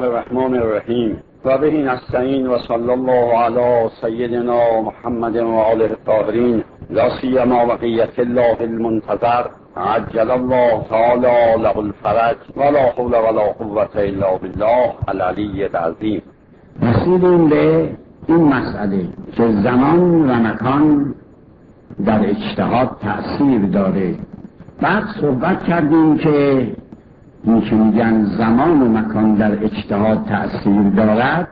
الرحمن الرحیم و به نستعین و صلی الله علی سیدنا محمد و آله الطاهرین لا سیما بقیة الله المنتظر عجل الله تعالی له الفرج ولا حول ولا قوة الا بالله العلی العظیم. رسیدیم به این مسئله که زمان و مکان در اجتهاد تأثیر داره. بعد صحبت کردیم که این که میگن زمان و مکان در اجتهاد تأثیر دارد،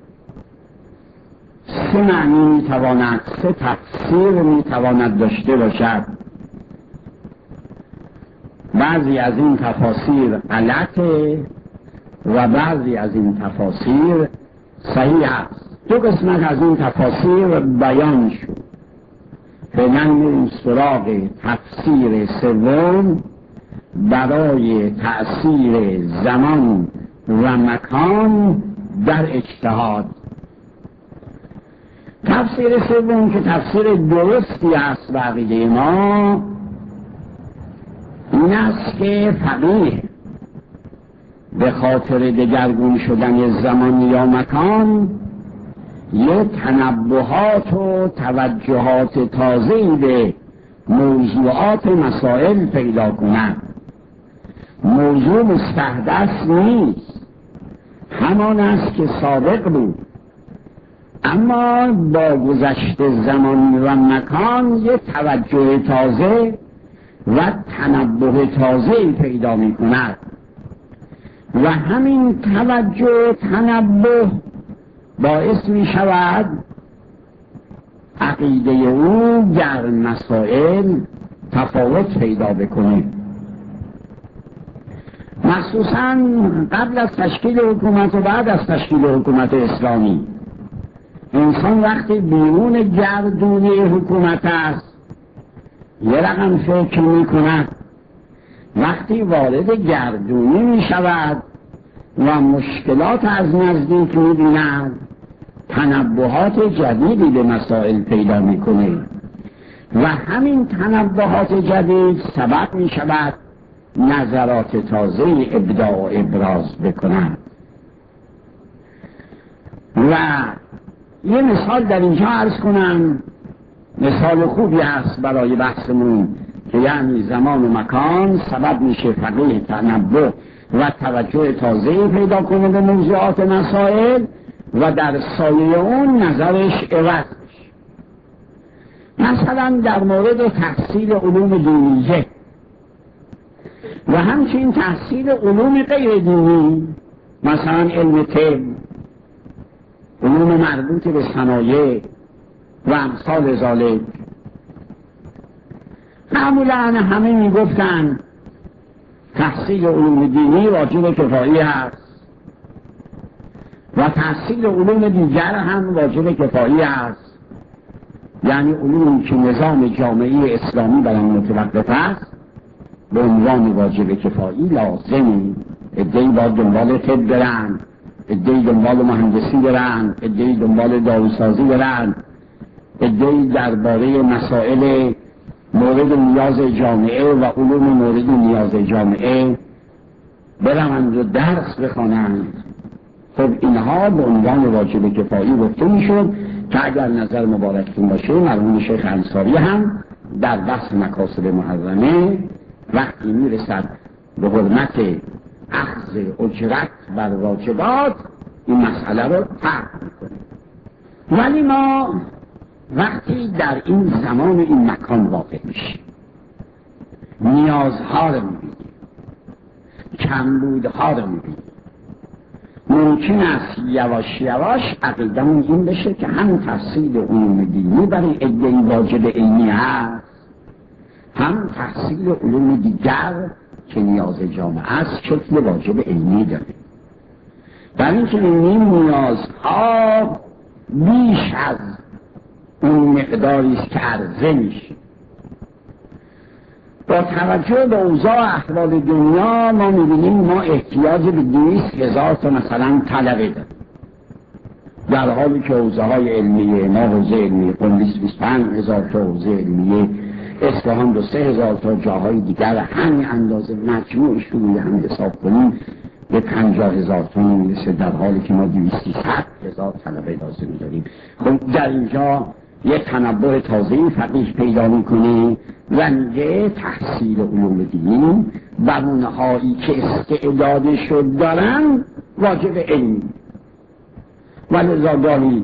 سه معنی میتواند، سه تفسیر میتواند داشته باشد. بعضی از این تفاسیر غلطه و بعضی از این تفاسیر صحیح است. دو قسمت از این تفاسیر بیان شد. فعلا میریم سراغ تفسیر سوم برای تأثیر زمان و مکان در اجتهاد. تفسیر سوم که تفسیر درستی است به عقیده ما این است که فقیه به خاطر دگرگون شدن زمان یا مکان یه تنبهات و توجهات تازه‌ای به موضوعات مسائل پیدا کند. موضوع مستحدث نیست، همان است که سابق بود، اما با گذشت زمان و مکان یه توجه تازه و تنبه تازه‌ای پیدا می کند و همین توجه و تنبه باعث می شود عقیده او در مسائل تفاوت پیدا بکنه. مخصوصا قبل از تشکیل حکومت و بعد از تشکیل حکومت اسلامی، انسان وقتی بیرون گردونه حکومت است یه رقم فکر می کند، وقتی وارد گردونه می شود و مشکلات از نزدیک می بیند تنبهات جدیدی به مسائل پیدا می کنه و همین تنبهات جدید سبب می شود نظرات تازه ابداع و ابراز بکنند. و یه مثال در اینجا عرض کنم، مثال خوبی است برای بحثمون که یعنی زمان و مکان سبب میشه فقیه تنبه و توجه تازه پیدا کنه به موضوعات مسائل و در سایه اون نظرش عوض میشه. مثلا در مورد تحصیل علوم دینیه و همچنین تحصیل علوم غیر دینی، مثلا علم طب، علوم مربوط به صنایع و امثال ذالک، معمولا همه میگفتن تحصیل علوم دینی واجب کفایی است و تحصیل علوم دیگر هم واجب کفایی است، یعنی علومی که نظام جامعه اسلامی بر آن متوقف است به عنوان واجب کفایی لازمی. عده‌ای باید دنبال طب برن، عده‌ای دنبال مهندسی برن، عده‌ای دنبال داروسازی برن، عده‌ای درباره مسائل مورد نیاز جامعه و علوم مورد نیاز جامعه بروند و درس بخوانند. خب اینها به عنوان واجب کفایی گفته میشد که اگر نظر مبارکتون باشه مرحوم شیخ انصاری هم در بحث مکاسب محرمه وقتی میرسد به حرمت اخذ اجرت بر واجبات این مسئله رو ترک میکنه. ولی ما وقتی در این زمان و این مکان واقع میشیم نیازها رو میبینیم، کمبودها رو میبینیم، ممکن است یواش یواش عقیدمون این بشه که هم تحصیل علوم دینی برای عده‌ای واجب عینی هست، هم تحصیل علوم دیگر که نیاز جامعه است شکل واجب عینی داره. برای اینکه این نیازها بیش از اون مقداری است که عرضه میشه. با توجه به اوضاع احوال دنیا ما میبینیم ما احتیاج به 200,000 تا مثلا طلبه داریم، در حالی که حوزه‌های علمیه ما حوزه علمیه 25,000 تا حوزه علمیه اصفهان 2-3,000 تا جاهای دیگر همین اندازه مجموعشون رو هم حساب کنیم به 50,000 تن میرسه، در حالی که ما 200,000 طلبه لازم داریم. خب در اینجا یک تنبه تازه‌ای فقیه پیدا میکنه و میگه تحصیل علوم دینی بر اونهایی که استعدادش رو دارن واجب علمی. ولذا گاهی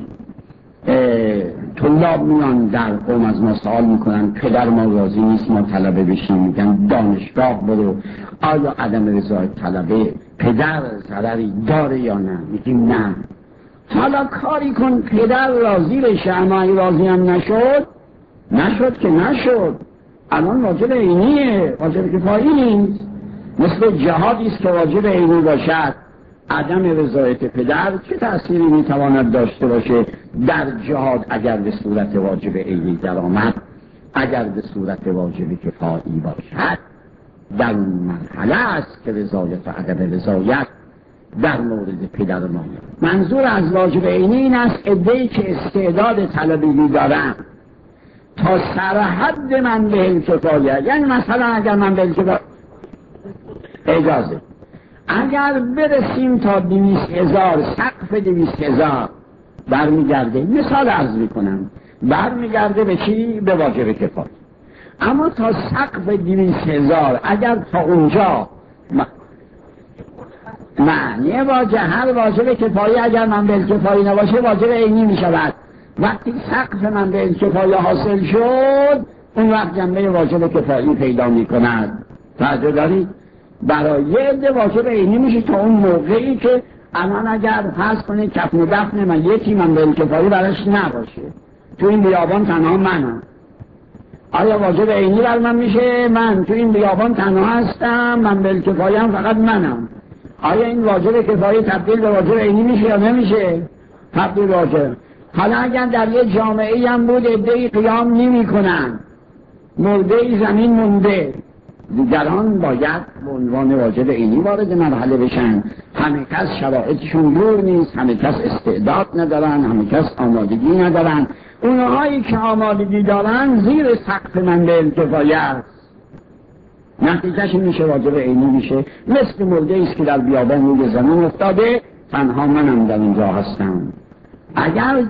طلاب میان در قوم از ما سوال میکنن پدر ما راضی نیست ما طلبه بشیم، میگن دانشگاه برو. آیا عدم رضایت طلبه پدر ضرری داره یا نه؟ میگیم نه. حالا کاری کن پدر راضی بشه، اما اگه راضی هم نشد که نشد. الان واجب عینیه، واجب کفایی نیست. مثل جهادی است که واجب عینی باشد. عدم رضایت پدر چه تأثیری میتواند داشته باشه در جهاد اگر به صورت واجب عینی در آمد؟ اگر به صورت واجب کفایی باشد در اون مرحله است که رضایت و عدم رضایت در مورد پدر ما. منظور از واجب عینی این است عده‌ای که استعداد طلبگی دارن تا سر حد من به کفایه، یعنی مثلا اگر من به کفایه اجازه اگر برسیم تا 200,000 سقف 200,000 برمیگرده، مثال عرض میکنم، برمیگرده به چی؟ به واجب کفایه. اما تا سقف 200,000 اگر تا اونجا معنی واجب، هر واجب کفایه اگر من به کفایه نباشه واجب عینی میشود. وقتی سقف من به کفایه حاصل شد اون وقت جنبه واجب کفایی پیدا میکند. توجه دارید؟ برای یه عده واجب عینی میشه تا اون موقعی که الان اگر فرض کنید کفن و دفن من یکی من به کفایی براش نباشه، تو این بیابان تنها منم، آیا واجب عینی بر من میشه؟ من تو این بیابان تنها هستم، من به کفایی هم فقط منم، آیا این واجب کفایی تبدیل به واجب عینی میشه یا نمیشه؟ تبدیل واجب. حالا اگر در یه جامعه هم بود عده‌ای قیام نمی کنن، مرده زمین مونده، دیگران باید به عنوان واجب عینی وارد مرحله بشن. همه کس شرایطشون دور نیست، همه کس استعداد ندارن، همه کس آمادگی ندارن. اونهایی که آمادگی دارن زیر سقف منزل کفایه است، نتیجهش میشه واجب عینی میشه. مثل مرده ایست که در بیابان روی زمین افتاده، تنها منم در اینجا هستم. اگر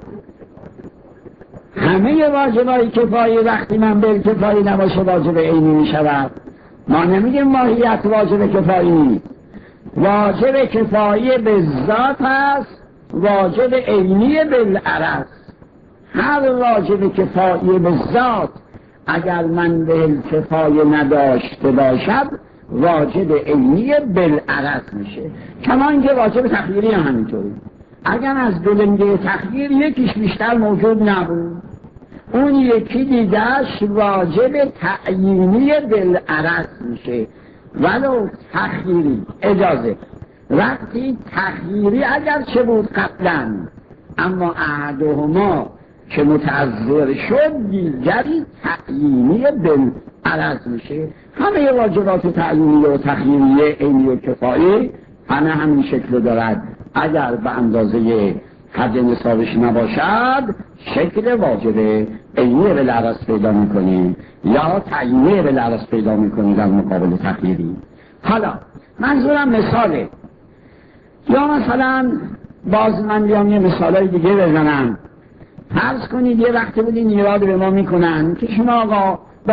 همه واجبای کفایی وقتی من به کفایی نباشه واجب عینی می شود. ما نمیگیم ماهیت واجب کفایی نیست، واجب کفایی به ذات است، واجب عینی بالعرض. هر واجب کفایی به ذات اگر من به کفایی نداشته باشد واجب عینی بالعرض میشه. کما اینکه واجب تخییری هم همینطوری، اگر از دولنگه تخییر یکیش بیشتر موجود نبود اون یکی دیگرش واجب تعیینی بالعرض میشه ولو تخییری. اجازه وقتی تخییری اگر چه بود قبلا اما احدهما که متعذر شد دیگری تعیینی بالعرض میشه. همه واجبات تعیینی و تخییری عینی و کفایی همین شکل دارد. اگر به اندازه حد نصابش نباشد شکل واجب عینی بالعرض پیدا میکنیم یا تعیینی بالعرض پیدا میکنیم در مقابل تخییری. حالا منظورم مثاله، یا مثلا باز من بیام یه مثالای دیگه بزنم. فرض کنید یه وقتی بودین ایراد به ما میکنن که شما آقا با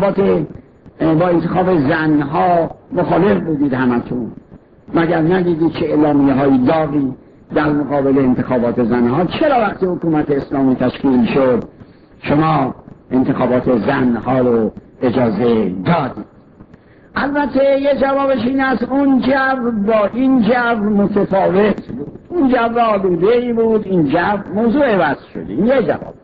انتخاب زنها مخالف بودید همتون، مگر ندیدید چه اعلامیه های داغی در مقابل انتخابات زنها؟ چرا وقتی حکومت اسلامی تشکیل شد شما انتخابات زنها رو اجازه دادید؟ البته یه جوابش این است اون جو با این جو متفاوت بود، اون جو آلوده‌ای بود، این جو موضوع عوض شده. یه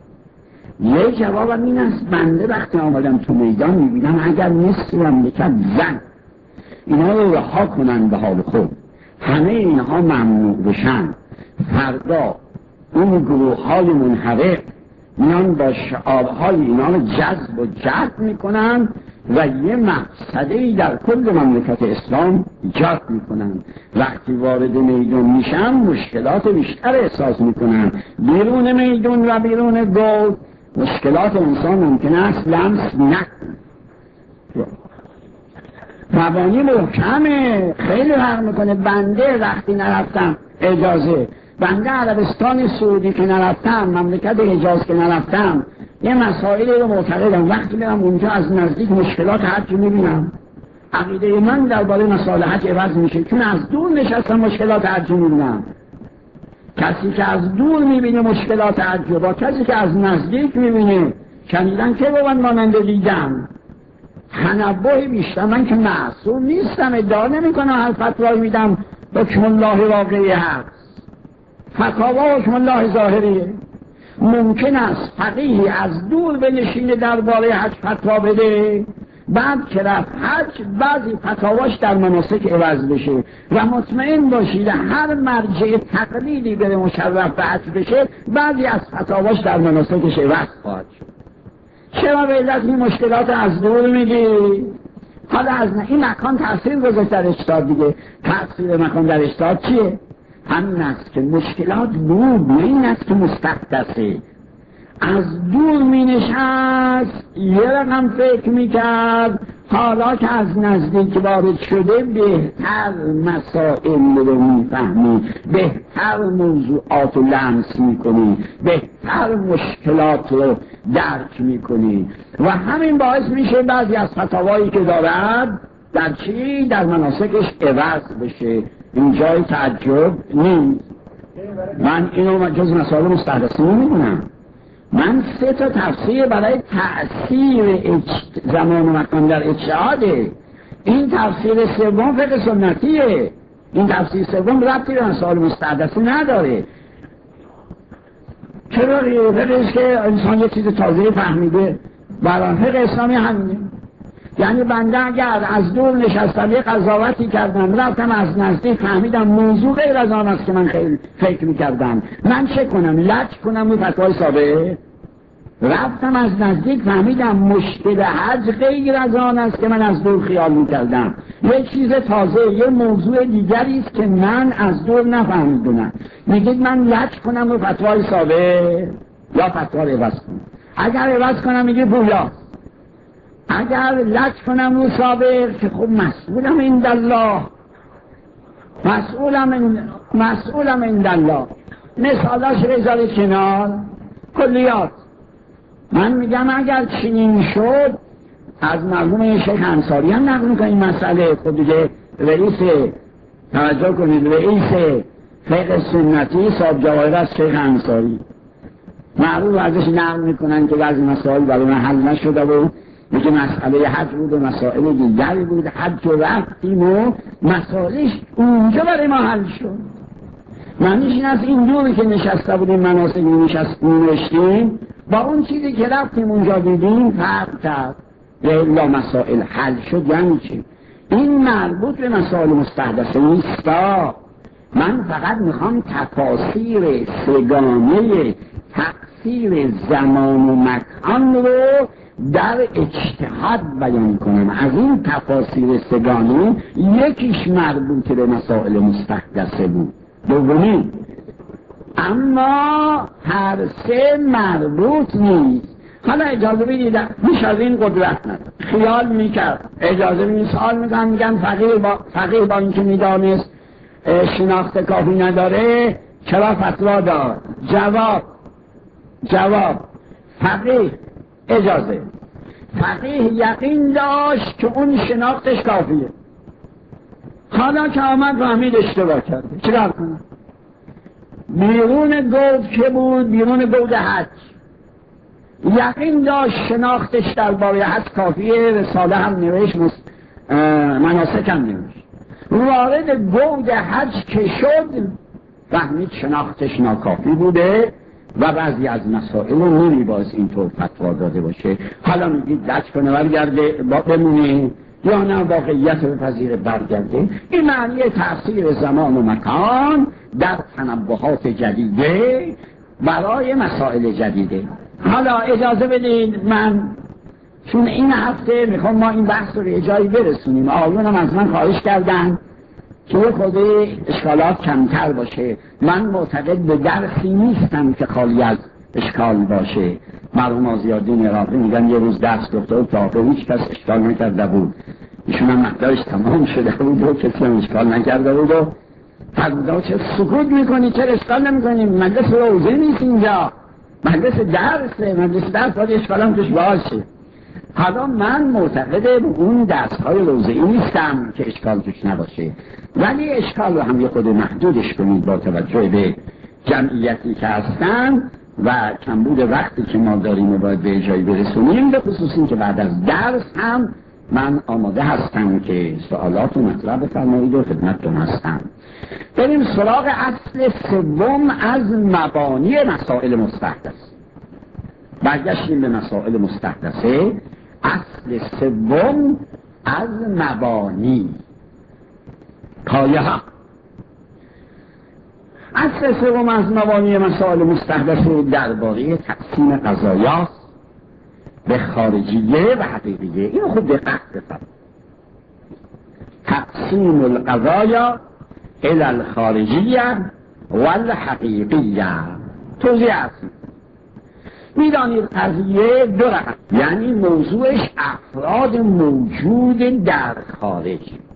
جواب این است بنده وقتی آمدم تو میدان میبینم اگر مثل مملکت زن اینا رو رها کنن به حال خود، همه اینها ممنوع بشن، فردا اون گروه های منحرف میان با شعارهای اینا رو جذب و جلب میکنن و یه مفسده‌ای در کل مملکت اسلام ایجاد میکنن. وقتی وارد میدون میشن مشکلات بیشتر احساس میکنن. بیرون میدون و بیرون گل مشکلات انسان ممکن است لمس نکنه. مبانی محکمه، خیلی فرق میکنه. بنده وقتی نرفتم اجازه، بنده عربستان سعودی که نرفتم، مملکت حجاز که نرفتم، یه مسائلی رو معتقدم وقتی میرم اونجا از نزدیک مشکلات حج میبینم. عقیده من درباره مسائل حج عوض میشه، چون از دور نشستم مشکلات حج میبینم. کسی که از دور میبینه مشکلات حج با کسی که از نزدیک میبینه شنیدن که با من مانند دیدم تنبه بیشتر. من که معصوم نیستم، ادعا نمیکنم هر فتوایی میدم حکم الله واقعی هست، فتاوا حکم الله ظاهریه. ممکن است فقیهی از دور بنشینه درباره حج فتوا بده، بعد که رفت حج بعضی فتاواش در مناسک عوض بشه و مطمئن باشید هر مرجع تقلیدی بره مشرف به حج بشه بعضی از فتاواش در مناسکش عوض خواهد شد. چرا به علت این مشکلات از دور میگی؟ حالا از این مکان تأثیر گذاشت در اجتهاد دیگه. تأثیر مکان در اجتهاد چیه؟ همین است که مشکلات بود، نه این است که مستحدثه. از دور می نشست یه رقم فکر می کرد، حالا که از نزدیک وارد شده بهتر مسائل رو می فهمی، بهتر موضوعات رو لمس می کنی، بهتر مشکلات رو درک می کنی و همین باعث میشه بعضی از فتاوایی که دارد در چی؟ در مناسکش عوض بشه. این جای تعجب نیست. من اینو جز مسائل مستحدثه نمیدونم. من 3 تا تفسیر برای تأثیر زمان و مکان در اجتهاده. این تفسیر سوم فقه سنتیه. این تفسیر سوم ربطی به مسائل مستحدثه نداره. چرا فقهش که انسان یه چیز تازه فهمیده، برای فقه اسلامی همینه. یعنی بنده اگر از دور نشستم یه قضاوتی کردم رفتم از نزدیک فهمیدم موضوع غیر از آن است که من خیلی فکر میکردم، من چه کنم؟ لج کنم و فتوای ثابت؟ رفتم از نزدیک فهمیدم مشکل حج غیر از آن است که من از دور خیال میکردم، یه چیز تازه، یه موضوع دیگری است که من از دور نفهمیدم. میگید من لج کنم و فتوای ثابت یا فتوا رو عوض کنم؟ اگر عوض کنم میگه پویاست، اگر لج کنم رو ثابت که خب مسئولم عند الله، مسئولم عند الله. مثالاش رزال کنار کلیات. من میگم اگر چنین شد از مرحوم شیخ انصاری هم نقل میکنم این مسئله. خب دیگه رئیس، توجه کنید، رئیس فقه سنتی صاحب جواهر از شیخ انصاری معروف ازش نقل میکنن که بعضی مسائل برای من حل نشده بود، میگه مسئله حج بود و مسائل دیگری بود، حج و رفتیم و مسائلش اونجا برای ما حل شد. معنیش این از این دوری که نشسته بودیم مناسک نشستیم با اون چیزی که رفتیم اونجا دیدیم فرق کرد یا الا مسائل حل شد. یعنی چی؟ این مربوط به مسائل مستحدثه نیستا. من فقط میخوام تفاسیر سگانه تقصیر زمان و مکان رو در اجتهاد بیان کنم. از این تفاسیر سگانه یکیش مربوط به مسائل مستحدثه بود، دومی. اما هر 3 مربوط نیست. حالا اجازه بدید میشه از این قدرت نداره، خیال میکرد اجازه بدید سوال میکنم، میگن فقیه با اینکه میدانست شناخت کافی نداره چرا فتوا داد؟ جواب فقیه اجازه، فقیه یقین داشت که اون شناختش کافیه. حالا که آمد فهمید اشتباه کرده، چرا کنه؟ بیرون گود که بود، بیرون گود حج، یقین داشت شناختش درباره حج کافیه. رساله هم نوشت، مناسک هم نوشت. وارد گود حج که شد فهمید شناختش ناکافی بوده و بعضی از مسائل رو نمیباز اینطور فتوا داده باشه. حالا میگید لج کنه برگرده بمونه یا نه واقعیت رو پذیر برگرده. این معنی تأثیر زمان و مکان در تنبهات جدیده برای مسائل جدیده. حالا اجازه بدید من، چون این هفته میخوام ما این بحث رو به جایی برسونیم، آقایونم از من خواهش کردن که یه خورده اشکالات کمتر باشه. من معتقد به درسی نیستم که خالی از اشکال باشه. مرحوم آزیالدین عراقی میگن یه روز درس گفته و تا هیچ کس اشکال نکرده بود. ایشون هم مقدارش تمام شده بود و کسی هم اشکال نکرده بود و فرمودا چه سکوت میکنی، چه اشکال نمیکنی، مجلس روزه نیست اینجا، مجلس درسه، مجلس درس باید اشکال هم توش باشه. حالا من معتقد به اون درس‌های روزه‌ای نیستم که اشکال توش نباشه، ولی اشکال رو هم یه خود محدودش کنید با توجه به جمعیتی که هستن و کمبود وقتی که ما داریم و باید به جایی برسونیم، به خصوص این که بعد از درس هم من آماده هستم که سوالات و مطلب بفرمایید و خدمتتون هستم. بریم سراغ اصل سوم از مبانی مسائل مستحدث. برگشتیم به مسائل مستحدثه. اصل سوم از مبانی پایه ها. اصل سوم از مبانی مسائل مستحدثه درباره تقسیم قضایاست به خارجیه و حقیقیه. اینو خود دقت بفرمایید. تقسیم القضایا الى الخارجیه والحقیقیه. توضیح هست. میدانید قضیه دو رقم، یعنی موضوعش افراد موجود در خارج.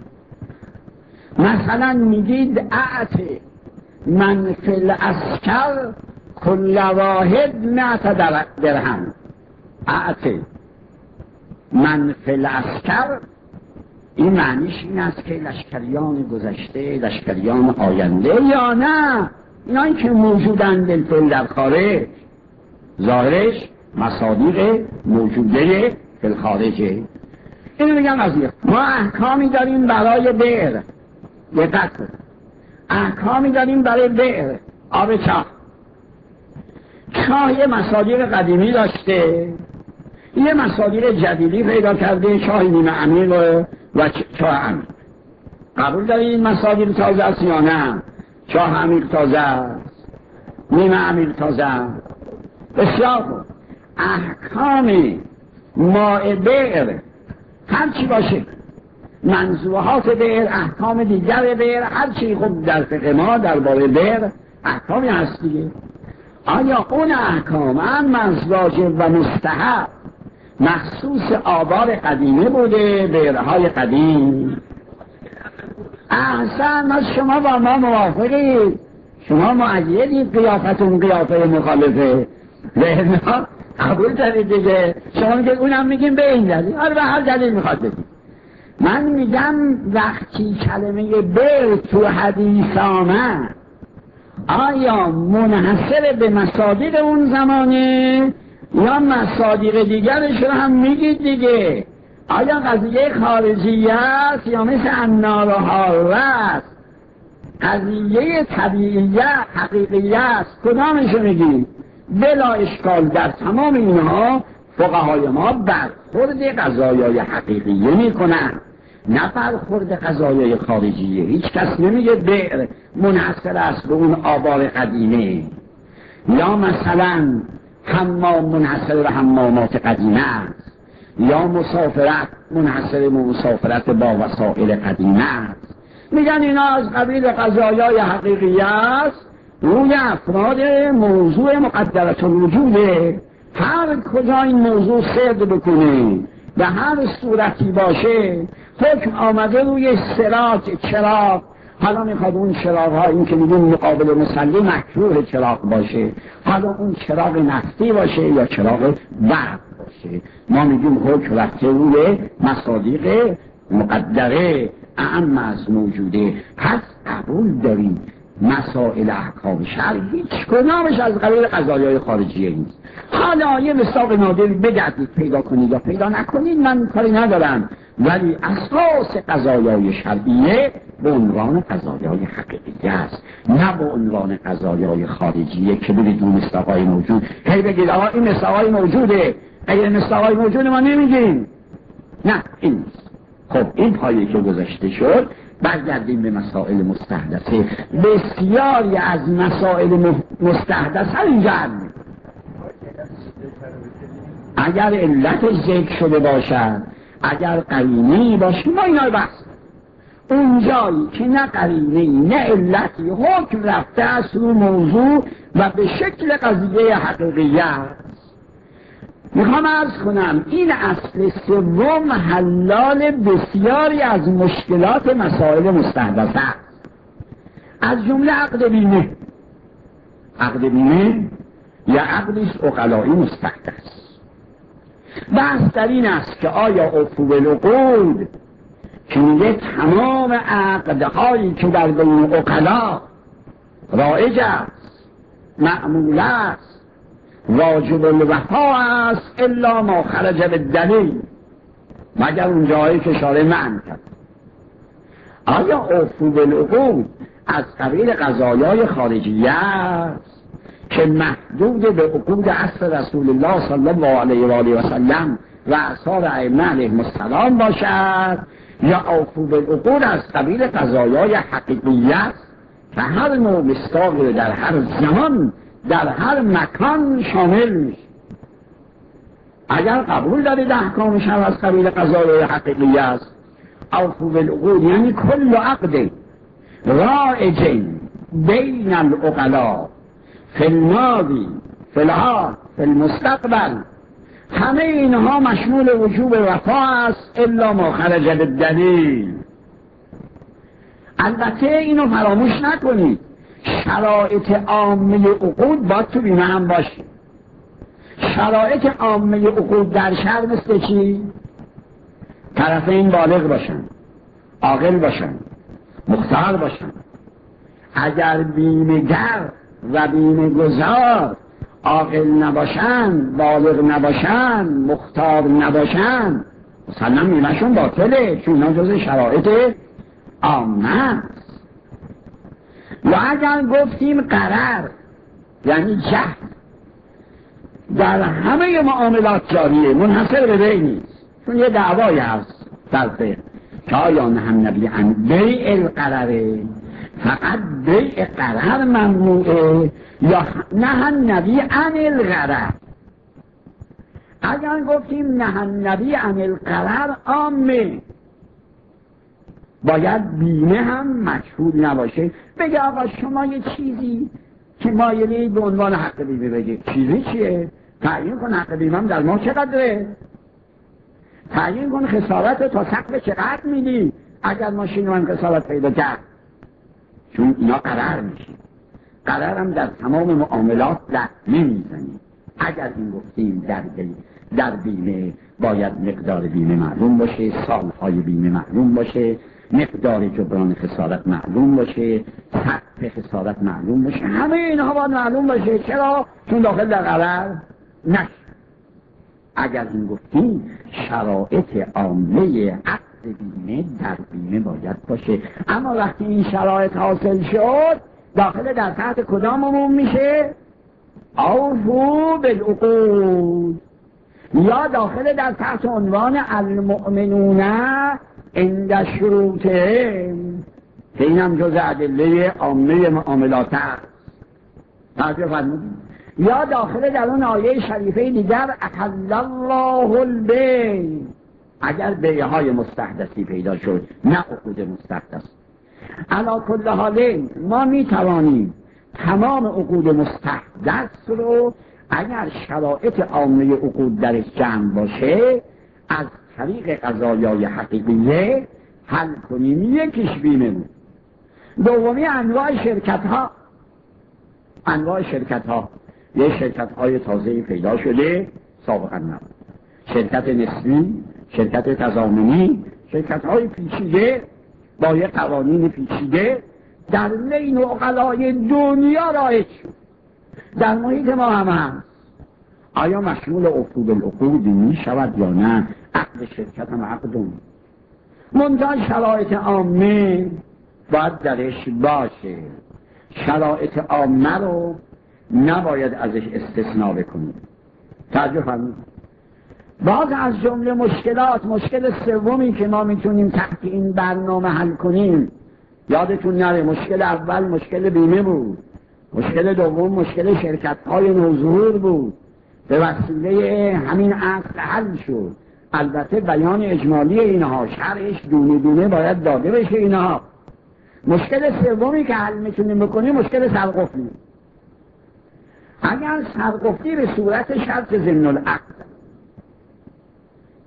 مثلا میگید اعت من فی الاسکر کل واحد 100 درهم. اعت من فی الاسکر، این معنیش این است که لشکریان گذشته، لشکریان آینده یا نه اینایی که موجودند بالفعل در خارج، ظاهرش مصادیق موجوده فی الخارجه. اینو میگم قضیه. ما احکامی داریم برای بئر، دقت کنید، احکامی داریم برای بئر آب چاه. چاه یه مصادیق قدیمی داشته، یه مصادیق جدیدی پیدا کرده، چاه نیمه عمیق و چاه عمیق. قبول دارید این مصادیق تازه است یا نه؟ چاه عمیق تازه است، نیمه عمیق تازه است. بسیار خوب. احکام ماء بئر هر چی باشه، منزوعات بئر، احکام دیگر بئر، هر چی خوب در فقه ما درباره بئر احکامی هست دیگه. آیا اون احکام هم از واجب و مستحب مخصوص آبار قدیمه بوده، بئرهای قدیم؟ احسن، از شما با ما موافقید، شما مؤیدید، قیافتون قیافه مخالفه، نه قبول دارید دیگه. شما میگید اونم میگیم به این دلیل، آره به هر دلیل میخواد بگید. من میگم وقتی کلمه بئر تو حدیث آمد، آیا منحصر به مصادیق اون زمانه یا مصادیق دیگرش رو هم میگید دیگه؟ آیا قضیه خارجی است یا مثل النار و حاره است؟ قضیه طبیعیه حقیقیه است؟ کدامش رو میگید؟ بلا اشکال در تمام اینها فقهای ما برخورد قضایای حقیقیه میکنن، نه برخورد قضایای خارجیه. هیچ کس نمیگه بئر منحصر است به اون آبار قدیمه، یا مثلا حمام منحصر به حمامات قدیمه است، یا مسافرت منحصر به مسافرت با وسایل قدیمه است. میگن اینا از قبیل قضایای حقیقیه است، روی افراد موضوع مقدرت الوجوده. هر کجا این موضوع صدق بکنه به هر صورتی باشه، حکم آمده روی صراط چراغ. حالا میخواد اون چراغ ها، این که میگیم مقابل مصلی مکروه چراغ باشه، حالا اون چراغ نفتی باشه یا چراغ برق باشه، ما میگیم حکم رفته روی مصادیق مقدره اعم از موجوده. پس قبول داریم مسائل احکام شرع هیچ کدامش از قبیل قضایای خارجیه نیست. حالا یه مصداق نادر بگردید پیدا کنید یا پیدا نکنید من کاری ندارم، ولی اساس قضایای شرعیه به عنوان قضایای حقیقیه است، نه به عنوان قضایای خارجیه که برید اون مصداقای موجود هی بگید آقا این مصداقای موجوده، اگر مصداقای موجود ما نمیگیم. نه این نیست. خب این پایه که گذاشته شد، برگردیم به مسائل مستحدثه. بسیاری از مسائل مستحدثه اینجا اگر علت ذکر شده باشد، اگر قرینه‌ای باشه، ما اینا رو بحث. اونجایی که نه قرینه‌ای نه علتی، حکم رفته است رو موضوع و به شکل قضیه حقیقیه است. میخوام عرض کنم این اصل سوم حلال بسیاری از مشکلات مسائل مستحدثه است، از جمله عقد بیمه. عقد بیمه یا عقدی عقلائی مستحدث. بحث در این است که آیا عفو بالعقود که میگه تمام عقدهایی که در بین عقلا رایج است، معمول است، واجب الوفا است الا ما خرج بالدلیل، مگر اون جایی که شارع منع کرد. آیا عفو بالعقود از قبیل قضایای خارجیه است که محدود به عقود عصر رسول الله صلی الله علیه و آله و سلم و اصحاب ائمه علیهم السلام باشد، یا عفو بالعقود از قبیل قضایای حقیقیه است که هر نوع مصداقی در هر زمان در هر مکان شامل میشه؟ اگر قبول دارید احکامش هم از قبیل قضایای حقیقیه است، عفو بالعقود یعنی کل عقد رائج بین العقلاء فی الماضی فی الحال فی المستقبل، همه اینها مشمول وجوب وفا است الا ما خرج بالدلیل. البته اینو فراموش نکنید، شرایط عامه عقود باید تو بیمه هم باشه. شرایط عامه عقود در شرع مثل چی؟ طرفین بالغ باشن، عاقل باشن، مختار باشن. اگر بیمه‌گر و بیمه گذار عاقل نباشن، بالغ نباشن، مختار نباشن، مثلا بیمه‌شون باطله، چون اینا جز شرایط عامه است. یا اگر گفتیم قرار یعنی جهل در همه معاملات جاریه، منحصر به بی نیست، چون یه دعوایی هست در فقه که آیا نهی النبی عن بیع القراره، فقط بیع قرار ممنوعه یا نهی النبی عن القرار. اگر گفتیم نهی النبی عن القرار عامه، باید بیمه هم مشهود نباشه. بگه آقا شما یه چیزی که مایلید به عنوان حق بیمه بگه، چیزی چیه؟ تعیین کن حق بیمه هم در ماه چقدره، تعیین کن خسارت تا سقف چقدر میدی اگر ماشین من خسارت پیدا کرد، چون اینا قرار میشه. قرار هم در تمام معاملات لحظه میزنیم. اگر این گفتیم در بیمه باید مقدار بیمه معلوم باشه، سالهای بیمه معلوم باشه، مقدار جبران خسارت معلوم باشه، سقف خسارت معلوم باشه، همه اینها باید معلوم باشه. چرا؟ چون داخل در قرار نشه. اگر این گفتیم شرایط عامه عقد بیمه در بیمه باید باشه. اما وقتی این شرایط حاصل شد، داخل در تحت کدام عموم میشه؟ اوفوا بالعقود، یا داخل در تحت عنوان المؤمنون عند شروطهم، که این هم جز ادله عامه معاملات است. توجه فرمودید؟ یا داخل در اون آیه شریفه دیگر احل الله البیع، اگر بیعهای مستحدثی پیدا شد، نه عقود مستحدث. علی کل حال ما می توانیم تمام عقود مستحدث رو اگر شرایط عامه عقود درش جمع باشه از طریق قضایای حقیقیه حل کنیم. یکیش بیمه بود. دومی انواع شرکت ها. انواع شرکت ها، یه شرکت های تازه پیدا شده سابقا نبود، شرکت نسبی، شرکت تضامنی، شرکت های پیچیده با یه قوانین پیچیده در بین عقلای دنیا رایج شد، در محیط ما هم هست. آیا مشمول عفو بالعقود می شود یا نه؟ عقد شرکت هم عقدون، منتها شرایط عامه باید درش باشه. شرایط عامه رو نباید ازش استثناء بکنیم. توجه فرمایید. باز از جمله مشکلات، مشکل سومی که ما میتونیم تحت این برنامه حل کنیم، یادتون نره مشکل اول مشکل بیمه بود، مشکل دوم مشکل شرکت‌های نوظهور بود، به وسیله همین عقد حل شد. البته بیان اجمالی اینها، شرحش دونه دونه باید داده بشه اینها. مشکل سومی که حل میتونیم بکنیم مشکل سرقفلی. اگر سرقفلی به صورت شرط ضمن العقد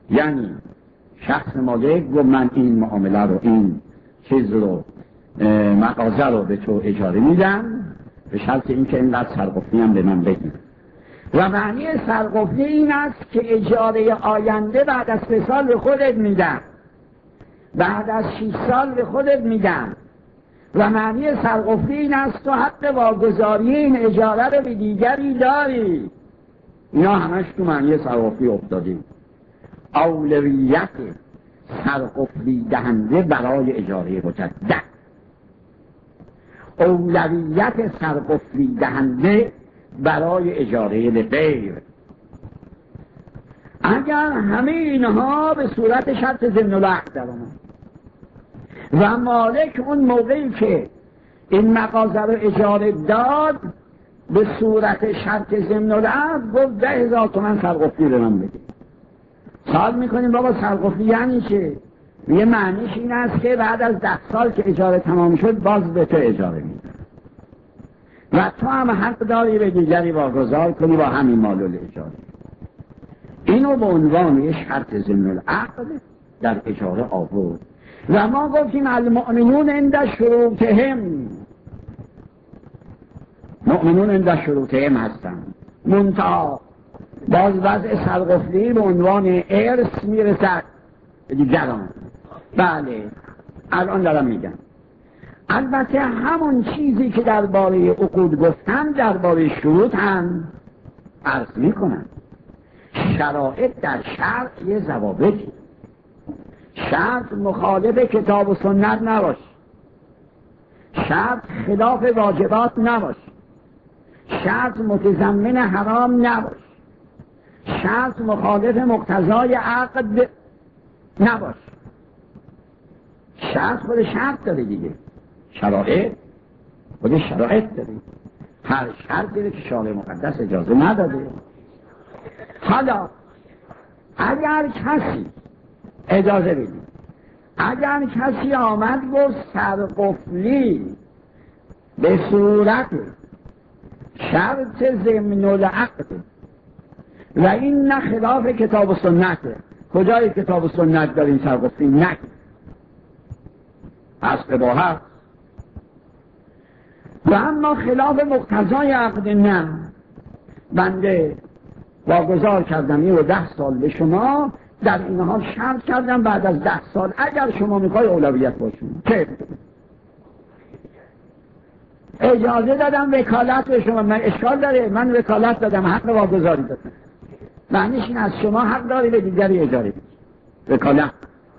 یعنی شخص مالک گفت من این معامله رو، این چیز رو، مغازه رو به تو اجاره میدم به شرط اینکه اینقدر سرقفلی هم به من بگی. و معنی سرقفلی این است که اجاره آینده بعد از 3 سال به خودت میدم، بعد از 6 سال به خودت میدم. و معنی سرقفلی این است تو حق واگذاری این اجاره رو به دیگری داری. اینا همش تو معنی سرقفلی افتادیم. اولویت سرقفلی دهنده برای اجاره مجدد، اولویت سرقفلی دهنده برای اجاره لغیر. اگر همه اینها به صورت شرط ضمن العقد در آمد و مالک اون موقعی که این مغازه رو اجاره داد به صورت شرط ضمن العقد گفت 10,000 تومان سرقفلی به من بده، سوال میکنیم بابا سرقفلی یعنی چه؟ یه معنیش این است که بعد از 10 سال که اجاره تمام شد باز به تو اجاره میده و تو هم حق داری به دیگری واگذار کنی با همین مال الاجاره. اینو به عنوان یه شرط ضمن العقد در اجاره آورد و ما گفتیم المؤمنون عند شروطهم، مؤمنون عند شروطهم هستن. منتها باز وضع سرقفلی به عنوان ارث میرسد به دیگران. بله الان دارم میگم. البته همون چیزی که درباره عقود گفتم درباره شروط هم عرض میکنم. شرایط در شرط یه ضوابطی، شرط مخالف کتاب و سنت نباش، شرط خلاف واجبات نباش، شرط متضمن حرام نباش، شرط مخالف مقتضای عقد نباش. شرط خود شرط داره دیگه، شرایط خود شرایط داره. هر شرطی که شارع مقدس اجازه نداده. حالا اگر کسی اجازه بدید، اگر کسی آمد گفت سرقفلی به صورت شرط ضمن العقد و این نه خلاف کتاب و سنته، کجای کتاب و سنت داریم سرقفلی نکن از اباحت و اما خلاف مقتضای عقد نه، بنده واگذار کردم این رو 10 سال به شما، در این حال شرط کردم بعد از 10 سال اگر شما میخوای اولویت باشون که اجازه دادم وکالت به شما. من اشکال داره؟ من وکالت دادم، حق واگذاری دادم، معنیش این از شما حق داری به دیگری اجاره بدی. وکالت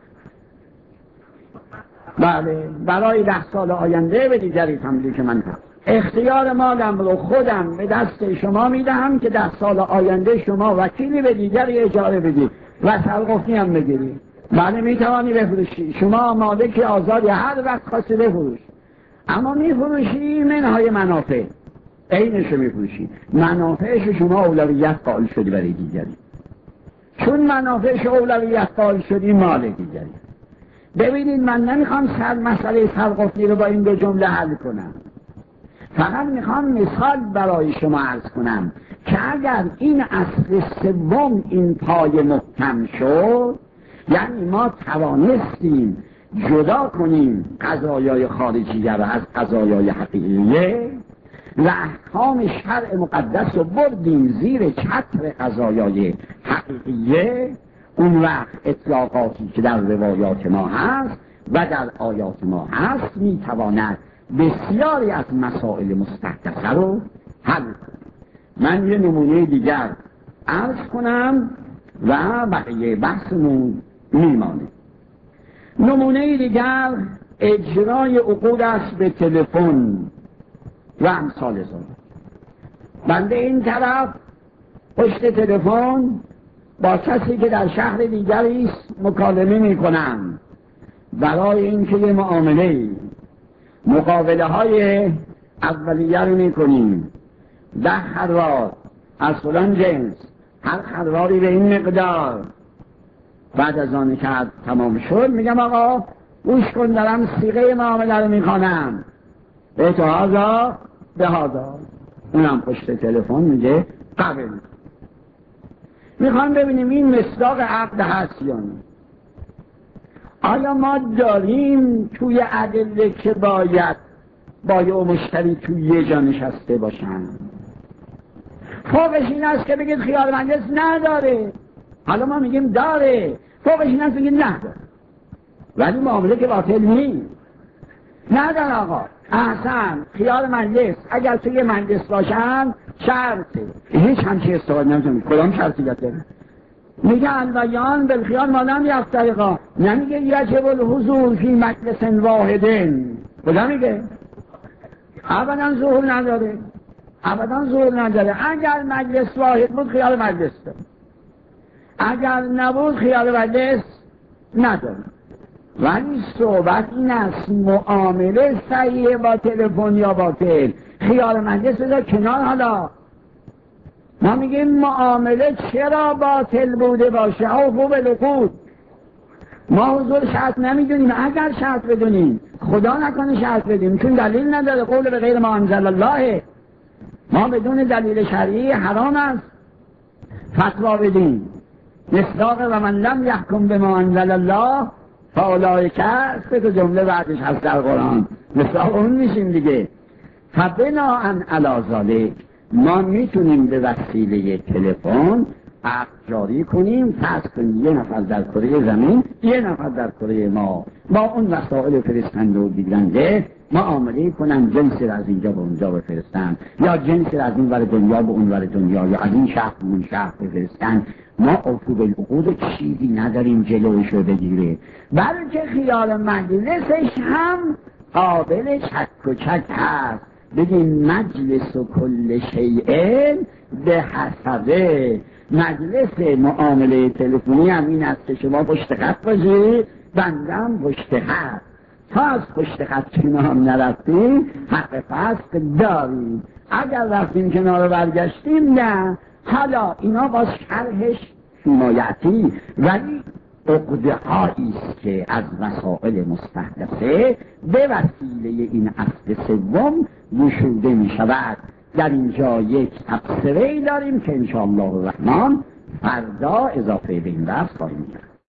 بله برای 10 سال آینده به دیگری تملیک من کنم. اختیار مالم رو خودم به دست شما میدهم که 10 سال آینده شما وکیلی به دیگری اجاره بدی و سرقفلی هم بگیری. بله میتوانی بفروشی، شما مالک آزادی، هر وقت خواستی بفروش، اما میفروشی منهای منافع، عینشو میفروشی، منافعش شما اولویت قائل شدی برای دیگری. چون منافعش اولویت قائل شدی مال دیگری. ببینید من نمیخوام مسئله سرقفلی رو با این 2 جمله حل کنم، فقط میخوام مثال برای شما عرض کنم که اگر این اصل سوم این پای محکم شد، یعنی ما توانستیم جدا کنیم قضایای خارجیه رو از قضایای حقیقیه و احکام شرع مقدس رو بردیم زیر چتر قضایای حقیقیه، اون وقت اطلاقاتی که در روایات ما هست و در آیات ما هست میتواند بسیاری از مسائل مستحدثه رو حل کنه. من یه نمونه دیگر عرض کنم و بقیه بحثمون میمانه. نمونه دیگر اجرای عقود است به تلفن و امثال ذالک. بنده این طرف پشت تلفن با کسی که در شهر دیگری است مکالمه میکنم برای اینکه یه معامله مقابله های اولیه رو میکنیم. 10 خروار از فلان جنس، هر خرواری به این مقدار. بعد از آن که تمام شد میگم آقا گوش کن دارم صیغه معامله رو میخوانم، به تو هازا به هازا. اونم پشت تلفن میگه قبل. میخوام ببینیم این مصداق عقد هست یا نه. آیا ما داریم توی ادله که باید بایع و مشتری توی یه جا نشسته باشن؟ فوقش این است که بگید خیار مجلس نداره، حالا ما میگیم داره، فوقش این است بگید نداره، ولی معامله که باطل نیست. نداره آقا، احسن خیار مجلس اگر توی مجلس باشن شرطه، هیچ همچه استفاده نمیتونید. کدام شرطی داره؟ میگه البیان بالخیار مانند یفترقا، نمیگه یجب الحضور فی مجلس واحدن. کجا میگه؟ ابدا ظهور نداره، ابدا ظهور نداره. اگر مجلس واحد بود خیار مجلس داره، اگر نبود خیار مجلس نداره. ولی صحبت این است معامله صحیح با تلفن یا باطل، خیار مجلس بذار کنار. حالا ما میگیم معامله چرا باطل بوده باشه؟ او خوب لقود ما حضور شرط نمیدونیم. اگر شرط بدونیم، خدا نکنه شرط بدیم، چون دلیل نداره، قول به غیر ما انزل الله، ما بدون دلیل شرعی حرام است فتوا بدیم. مصداق و من لم یحکم بما انزل الله فاولئک، سه تا جمله بعدش هست در قرآن، مصداق اون میشیم دیگه. فبناء علی ذلک ما میتونیم به وسیله تلفن عقد جاری کنیم، فرض کنیم یه نفر در کره زمین، یه نفر در کره ما، با اون وسایل فرستنده و گیرنده معامله کنن، جنسی را از اینجا به اونجا بفرستن، یا جنسی را از این ور دنیا به اون ور دنیا، یا از این شهر به اون شهر بفرستن. ما عفو العقود چیزی نداریم جلوش رو بگیره، بلکه خیال مجلسش هم قابل چک و چک هست. بگیم مجلس و کل شیء به حسبه. مجلس معامله تلفنی هم این است که شما پشت خط باشید، بندم پشت خط. تا از پشت خط کنار نرفتیم حق فصل داریم، اگر رفتیم کنار برگشتیم نه. حالا اینا با شرحش حمایتی، ولی عقده هایی است که از وسائل مستحدثه به وسیله این اصل سوم گشوده می شود. در اینجا یک تبصره‌ای داریم که انشاءالله الرحمن فردا اضافه به این درس خواهیم کرد.